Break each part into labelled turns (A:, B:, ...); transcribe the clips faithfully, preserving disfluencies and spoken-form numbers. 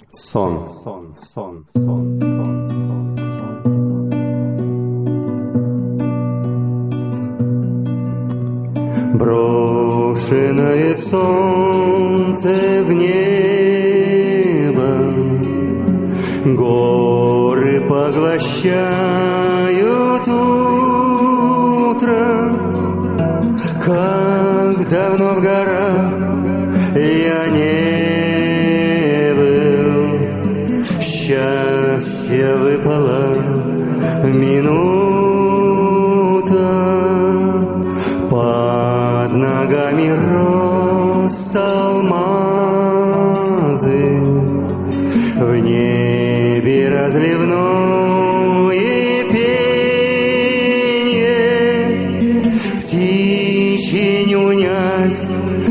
A: Сон. Сон, сон, сон, сон, сон. Брошенное солнце в небо, горы поглощают утро. Как давно в горах я не был, счастье выпало минута. Под ногами рост алмазы, в небе разливное пение, птичьи не унять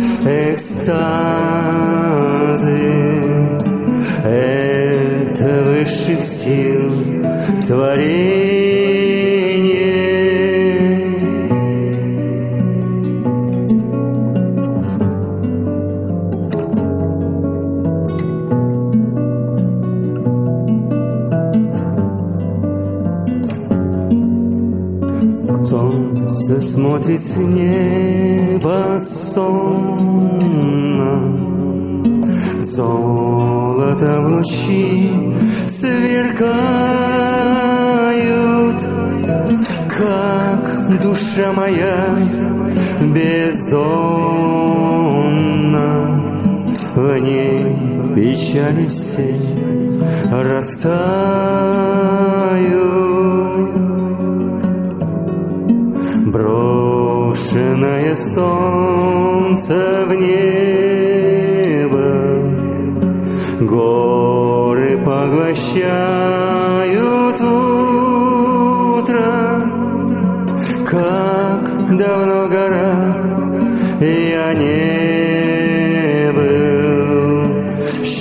A: экстазы. Это высших сил творение. Солнце смотрит с неба сонно, золотом лучи сверкают. Как душа моя бездонна, в ней печали все растают. Брошенное солнце в небо, горы поглощают утро. Как давно в горах я не был,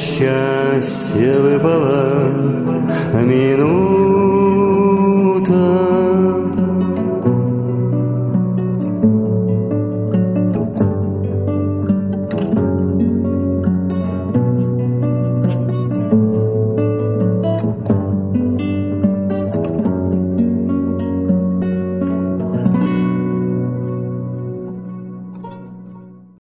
A: счастье выпало минута.